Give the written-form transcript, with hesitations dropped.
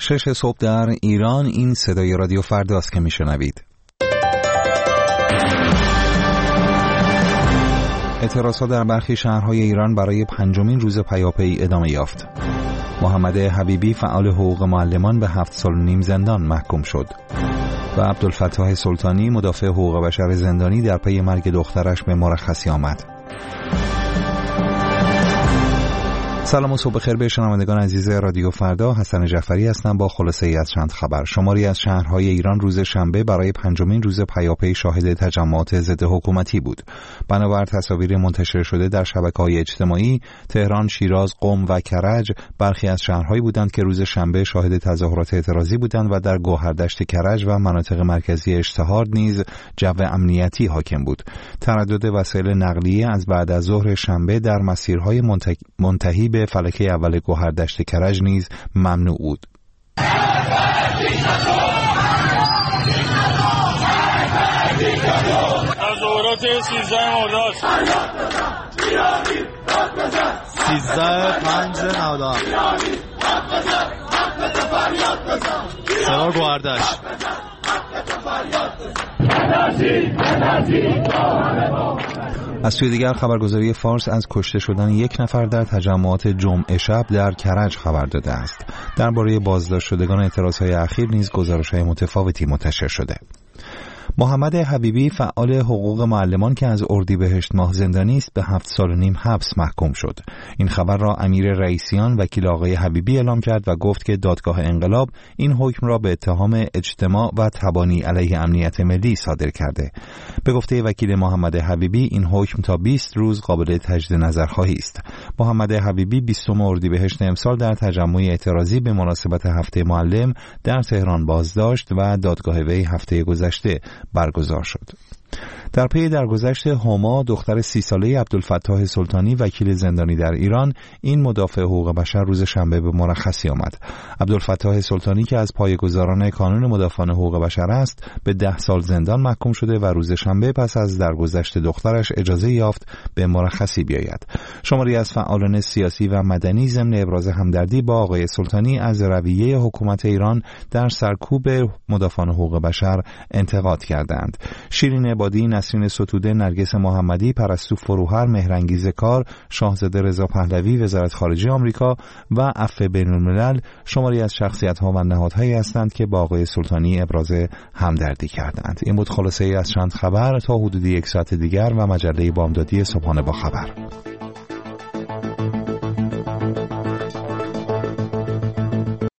6 صبح در ایران. این صدای رادیو فرداست که میشنوید. اعتراضات در برخی شهرهای ایران برای 5مین روز پیاپی ادامه یافت. محمد حبیبی فعال حقوق معلمان به 7 سال و نیم زندان محکوم شد و عبدالفتاح سلطانی مدافع حقوق بشر زندانی در پی مرگ دخترش به مرخصی آمد. سلام و صبح بخیر به شنوندگان عزیز رادیو فردا. حسن جعفری هستم با خلاصه ای از چند خبر. شماری از شهرهای ایران روز شنبه برای 5مین روز پیاپی شاهد تجمعات ضد حکومتی بود. بنابر تصاویر منتشر شده در شبکه‌های اجتماعی، تهران، شیراز، قم و کرج برخی از شهرهایی بودند که روز شنبه شاهد تظاهرات اعتراضی بودند و در گوهردشت کرج و مناطق مرکزی اشتهار نیز جو امنیتی حاکم بود. تردد وسایل نقلیه از بعد از ظهر شنبه در مسیرهای منتهی به فلکه اول گوهردشت کرج نیز ممنوع بود. تظاهرات 13 مرداد 13/5/97 سوار گوهردشت. از سوی دیگر خبرگزاری فارس از کشته شدن 1 نفر در تجمعات جمعه شب در کرج خبر داده است. درباره بازداشت شدگان اعتراضهای اخیر نیز گزارش‌های متفاوتی منتشر شده. محمد حبیبی فعال حقوق معلمان که از اردیبهشت ماه زندانی است به 7 سال و نیم حبس محکوم شد. این خبر را امیر رئیسیان وکیل آقای حبیبی اعلام کرد و گفت که دادگاه انقلاب این حکم را به اتهام اجتماع و تبانی علیه امنیت ملی صادر کرده. به گفته وکیل محمد حبیبی این حکم تا 20 روز قابل تجدید نظر خواهی است. محمد حبیبی 20 اردیبهشت امسال در تجمع اعتراضی به مناسبت هفته معلم در تهران بازداشت و دادگاه وی هفته گذشته برگزار شد. در پی درگذشت هما دختر 30 ساله عبدالفتاح سلطانی وکیل زندانی در ایران، این مدافع حقوق بشر روز شنبه به مرخصی آمد. عبدالفتاح سلطانی که از پایه‌گذاران کانون مدافعان حقوق بشر است به 10 سال زندان محکوم شده و روز شنبه پس از درگذشت دخترش اجازه یافت به مرخصی بیاید. شماری از فعالان سیاسی و مدنی ضمن ابراز همدردی با آقای سلطانی از رویه حکومت ایران در سرکوب مدافعان حقوق بشر انتقاد کردند. شیرین عبادی، نسرین ستوده، نرگس محمدی، پرستو فروهر، مهرانگیز کار، شاهزاده رضا پهلوی وزارت خارجه آمریکا و عفو بین‌الملل شماری از شخصیت‌ها و نهادهایی هستند که با آقای سلطانی ابراز همدردی کردند. این بود خلاصه‌ای از چند خبر. تا حدود 1 ساعت دیگر و مجله بامدادی صبحانه با خبر.